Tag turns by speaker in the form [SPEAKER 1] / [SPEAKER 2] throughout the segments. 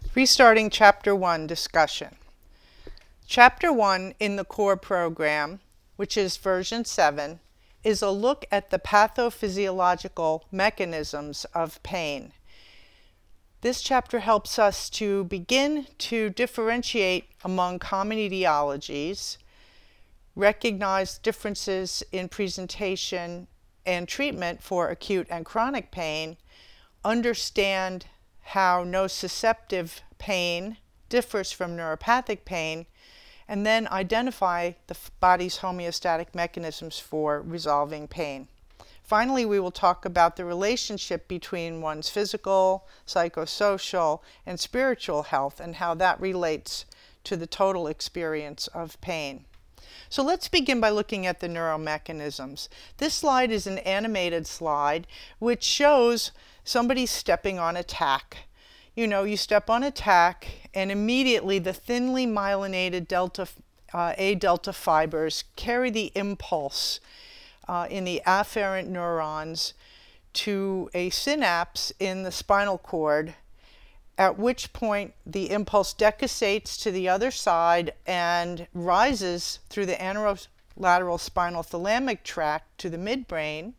[SPEAKER 1] Restarting Chapter 1 discussion. Chapter 1 in the core program, which is version 7, is a look at the pathophysiological mechanisms of pain. This chapter helps us to begin to differentiate among common etiologies, recognize differences in presentation and treatment for acute and chronic pain, understand how nociceptive pain differs from neuropathic pain, and then identify the body's homeostatic mechanisms for resolving pain. Finally, we will talk about the relationship between one's physical, psychosocial, and spiritual health and how that relates to the total experience of pain. So let's begin by looking at the neuromechanisms. This slide is an animated slide which shows somebody stepping on a tack. You step on a tack and immediately the thinly myelinated A delta fibers carry the impulse in the afferent neurons to a synapse in the spinal cord, at which point the impulse decussates to the other side and rises through the anterolateral spinal thalamic tract to the midbrain,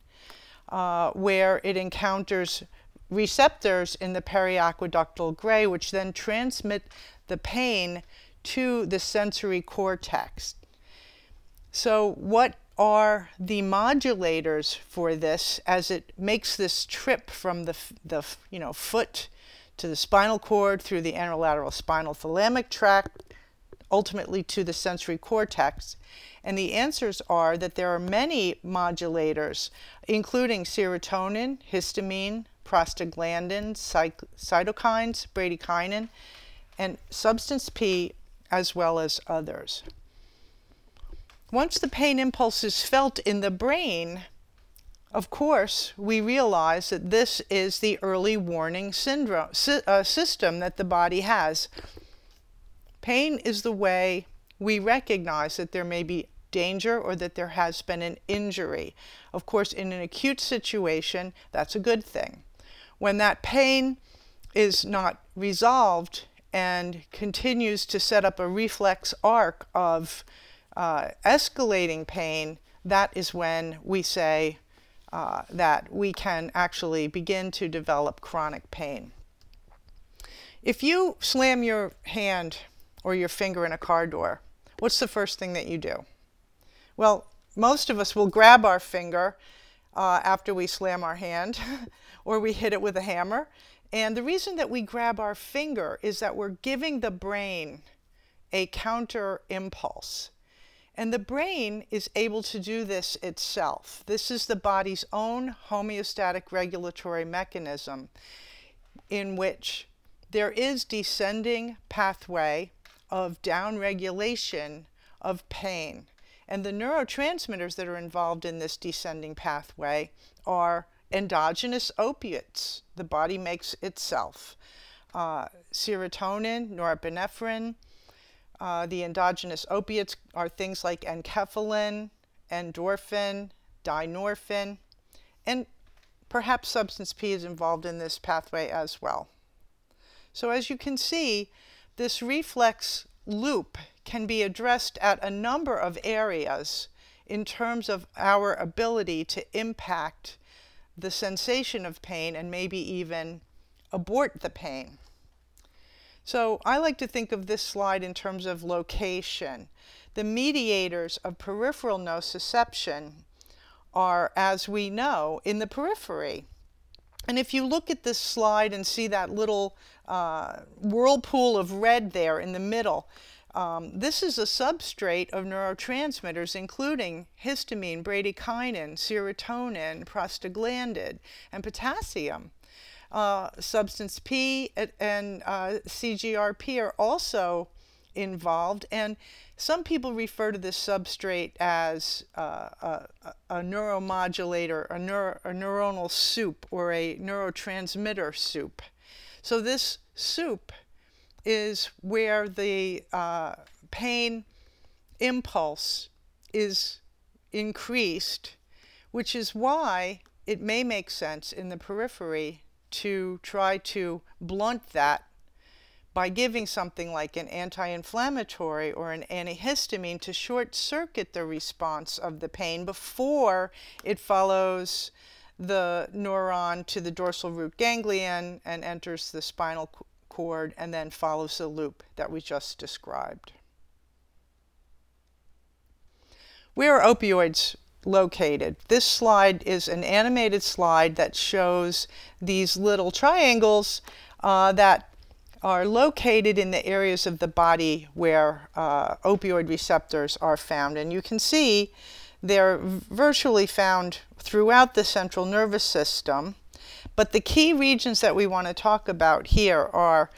[SPEAKER 1] where it encounters receptors in the periaqueductal gray, which then transmit the pain to the sensory cortex. So what are the modulators for this as it makes this trip from the foot to the spinal cord through the anterolateral spinal thalamic tract, ultimately to the sensory cortex? And the answers are that there are many modulators, including serotonin, histamine, prostaglandins, cytokines, bradykinin, and substance P, as well as others. Once the pain impulse is felt in the brain, of course, we realize that this is the early warning system that the body has. Pain is the way we recognize that there may be danger or that there has been an injury. Of course, in an acute situation, that's a good thing. When that pain is not resolved and continues to set up a reflex arc of escalating pain, that is when we say that we can actually begin to develop chronic pain. If you slam your hand or your finger in a car door, what's the first thing that you do? Well, most of us will grab our finger after we slam our hand or we hit it with a hammer. And the reason that we grab our finger is that we're giving the brain a counter impulse. And the brain is able to do this itself. This is the body's own homeostatic regulatory mechanism in which there is descending pathway of downregulation of pain. And the neurotransmitters that are involved in this descending pathway are endogenous opiates the body makes itself. Serotonin, norepinephrine. The endogenous opiates are things like enkephalin, endorphin, dynorphin, and perhaps substance P is involved in this pathway as well. So as you can see, this reflex loop can be addressed at a number of areas in terms of our ability to impact the sensation of pain and maybe even abort the pain. So I like to think of this slide in terms of location. The mediators of peripheral nociception are, as we know, in the periphery. And if you look at this slide and see that little whirlpool of red there in the middle, this is a substrate of neurotransmitters including histamine, bradykinin, serotonin, prostaglandin, and potassium. Substance P and CGRP are also involved, and some people refer to this substrate as a neuromodulator, a neuronal soup, or a neurotransmitter soup. So this soup is where the pain impulse is increased, which is why it may make sense in the periphery to try to blunt that by giving something like an anti-inflammatory or an antihistamine to short-circuit the response of the pain before it follows the neuron to the dorsal root ganglion and enters the spinal cord and then follows the loop that we just described. Where are opioids located? This slide is an animated slide that shows these little triangles that are located in the areas of the body where opioid receptors are found. And you can see they're virtually found throughout the central nervous system. But the key regions that we want to talk about here are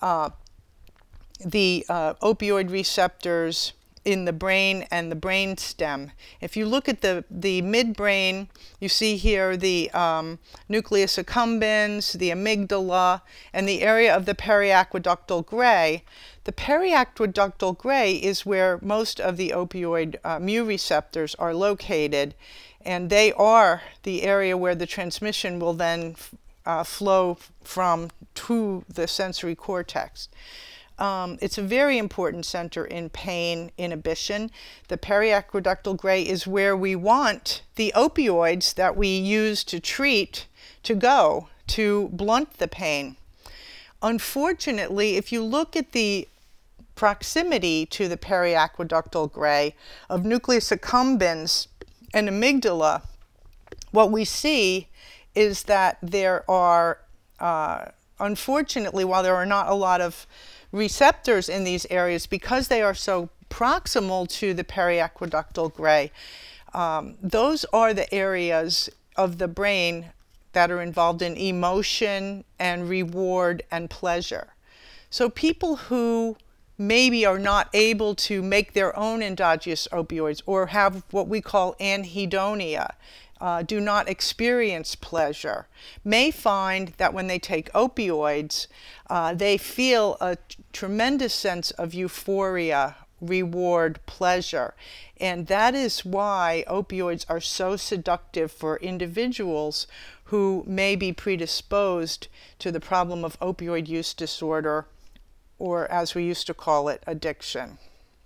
[SPEAKER 1] the opioid receptors in the brain and the brain stem. If you look at the midbrain, you see here the nucleus accumbens, the amygdala, and the area of the periaqueductal gray. The periaqueductal gray is where most of the opioid mu receptors are located, and they are the area where the transmission will then flow from to the sensory cortex. It's a very important center in pain inhibition. The periaqueductal gray is where we want the opioids that we use to treat to go to blunt the pain. Unfortunately, if you look at the proximity to the periaqueductal gray of nucleus accumbens and amygdala, what we see is that there are, unfortunately, while there are not a lot of receptors in these areas, because they are so proximal to the periaqueductal gray, those are the areas of the brain that are involved in emotion and reward and pleasure. So people who maybe are not able to make their own endogenous opioids or have what we call anhedonia, do not experience pleasure, may find that when they take opioids, they feel a tremendous sense of euphoria, reward, pleasure. And that is why opioids are so seductive for individuals who may be predisposed to the problem of opioid use disorder, or as we used to call it, addiction.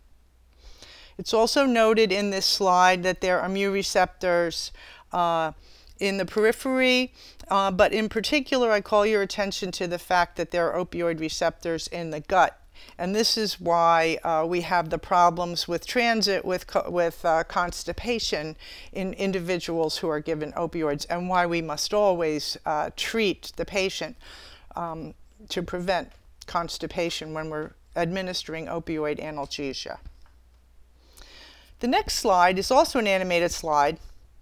[SPEAKER 1] It's also noted in this slide that there are mu receptors in the periphery, but in particular I call your attention to the fact that there are opioid receptors in the gut. And this is why we have the problems with transit, with constipation in individuals who are given opioids, and why we must always treat the patient to prevent constipation when we're administering opioid analgesia. The next slide is also an animated slide,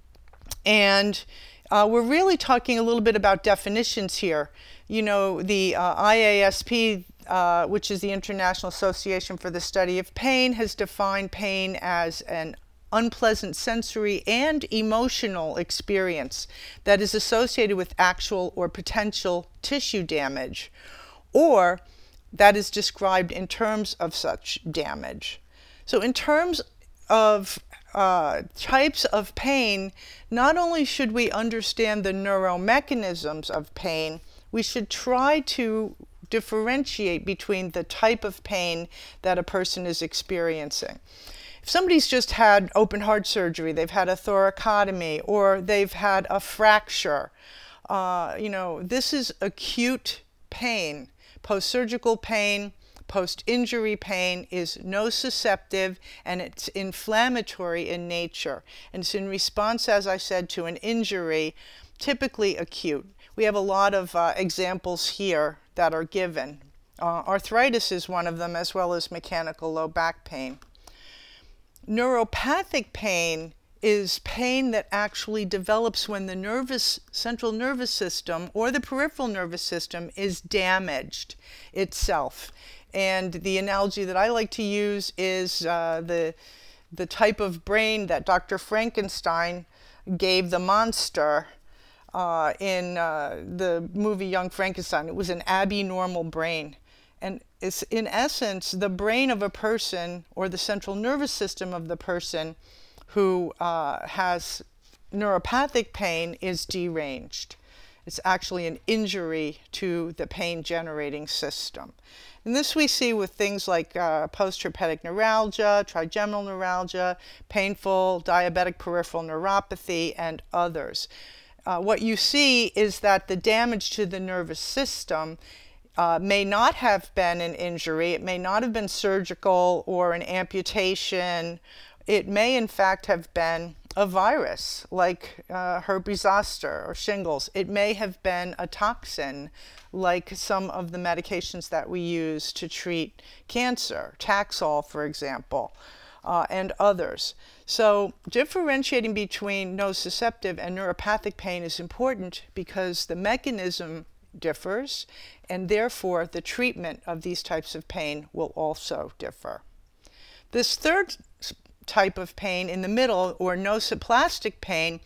[SPEAKER 1] and we're really talking a little bit about definitions here. You know, the IASP, which is the International Association for the Study of Pain, has defined pain as an unpleasant sensory and emotional experience that is associated with actual or potential tissue damage, or that is described in terms of such damage. So in terms of types of pain, not only should we understand the neuromechanisms of pain, we should try to differentiate between the type of pain that a person is experiencing. If somebody's just had open heart surgery, they've had a thoracotomy, or they've had a fracture, this is acute pain. Post-surgical pain, post-injury pain is nociceptive, and it's inflammatory in nature. And it's in response, as I said, to an injury, typically acute. We have a lot of examples here that are given. Arthritis is one of them, as well as mechanical low back pain. Neuropathic pain is pain that actually develops when the central nervous system or the peripheral nervous system is damaged itself. And the analogy that I like to use is the type of brain that Dr. Frankenstein gave the monster in the movie Young Frankenstein. It was an abnormal brain. And it's, in essence, the brain of a person, or the central nervous system of the person who has neuropathic pain, is deranged. It's actually an injury to the pain-generating system. And this we see with things like post-herpetic neuralgia, trigeminal neuralgia, painful diabetic peripheral neuropathy, and others. What you see is that the damage to the nervous system may not have been an injury. It may not have been surgical or an amputation. It may, in fact, have been a virus like herpes zoster or shingles. It may have been a toxin like some of the medications that we use to treat cancer, Taxol, for example, and others. So differentiating between nociceptive and neuropathic pain is important because the mechanism differs, and therefore the treatment of these types of pain will also differ. This third type of pain in the middle, or nociplastic pain,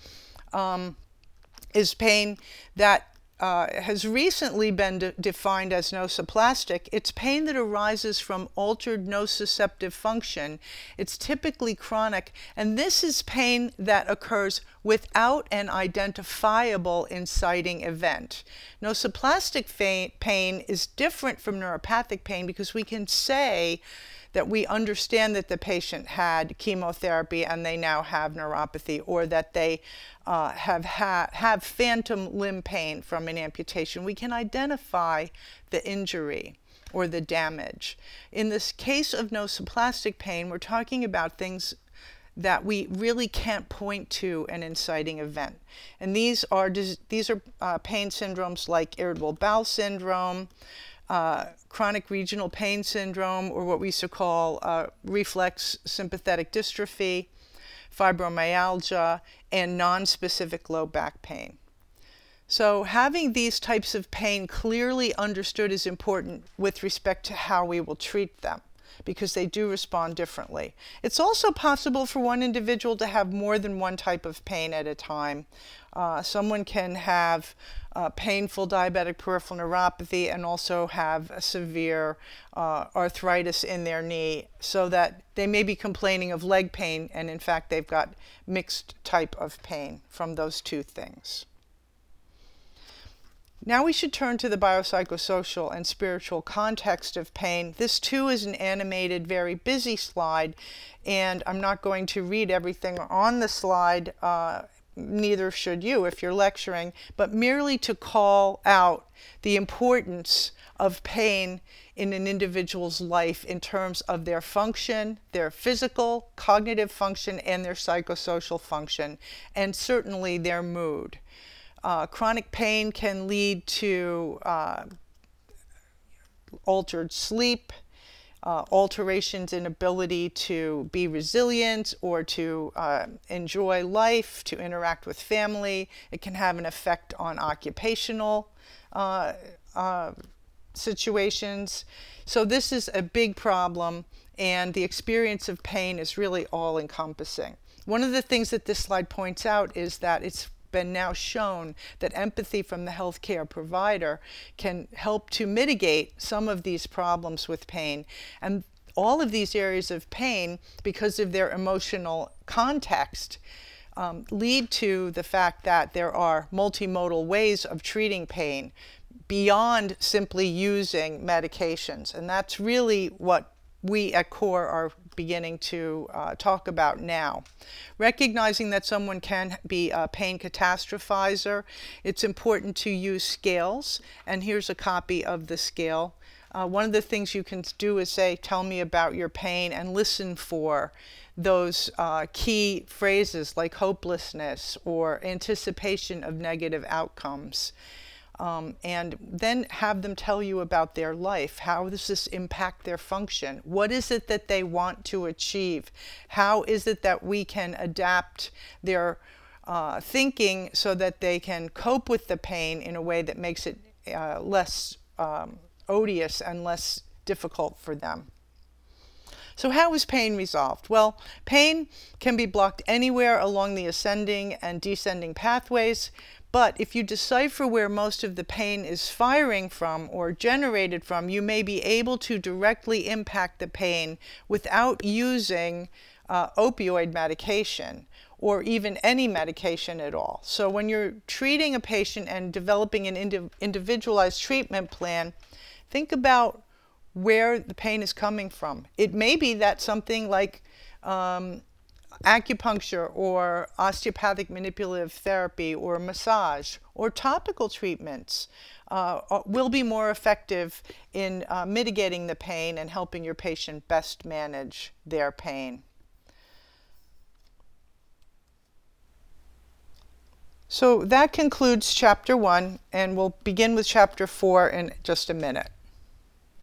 [SPEAKER 1] is pain that has recently been defined as nociplastic. It's pain that arises from altered nociceptive function. It's typically chronic, and this is pain that occurs without an identifiable inciting event. Nociplastic pain is different from neuropathic pain because we can say that we understand that the patient had chemotherapy and they now have neuropathy, or that they have phantom limb pain from an amputation. We can identify the injury or the damage. In this case of nociplastic pain, we're talking about things that we really can't point to an inciting event. And these are pain syndromes like irritable bowel syndrome, chronic regional pain syndrome, or what we used to call reflex sympathetic dystrophy, fibromyalgia, and nonspecific low back pain. So having these types of pain clearly understood is important with respect to how we will treat them, because they do respond differently. It's also possible for one individual to have more than one type of pain at a time. Someone can have painful diabetic peripheral neuropathy and also have a severe arthritis in their knee, so that they may be complaining of leg pain, and in fact they've got mixed type of pain from those two things. Now we should turn to the biopsychosocial and spiritual context of pain. This too is an animated, very busy slide, and I'm not going to read everything on the slide, neither should you if you're lecturing, but merely to call out the importance of pain in an individual's life in terms of their function, their physical, cognitive function, and their psychosocial function, and certainly their mood. Chronic pain can lead to altered sleep, alterations in ability to be resilient or to enjoy life, to interact with family. It can have an effect on occupational situations. So this is a big problem, and the experience of pain is really all-encompassing. One of the things that this slide points out is that it's been now shown that empathy from the healthcare provider can help to mitigate some of these problems with pain. And all of these areas of pain, because of their emotional context, lead to the fact that there are multimodal ways of treating pain beyond simply using medications. And that's really what we at CORE are beginning to talk about now. Recognizing that someone can be a pain catastrophizer, it's important to use scales, and here's a copy of the scale. One of the things you can do is say, tell me about your pain, and listen for those key phrases like hopelessness or anticipation of negative outcomes. And then have them tell you about their life. How does this impact their function? What is it that they want to achieve? How is it that we can adapt their thinking so that they can cope with the pain in a way that makes it less odious and less difficult for them? So how is pain resolved? Well, pain can be blocked anywhere along the ascending and descending pathways. But if you decipher where most of the pain is firing from or generated from, you may be able to directly impact the pain without using opioid medication or even any medication at all. So when you're treating a patient and developing an individualized treatment plan, think about where the pain is coming from. It may be that something like acupuncture or osteopathic manipulative therapy or massage or topical treatments will be more effective in mitigating the pain and helping your patient best manage their pain. So that concludes chapter 1, and we'll begin with chapter 4 in just a minute.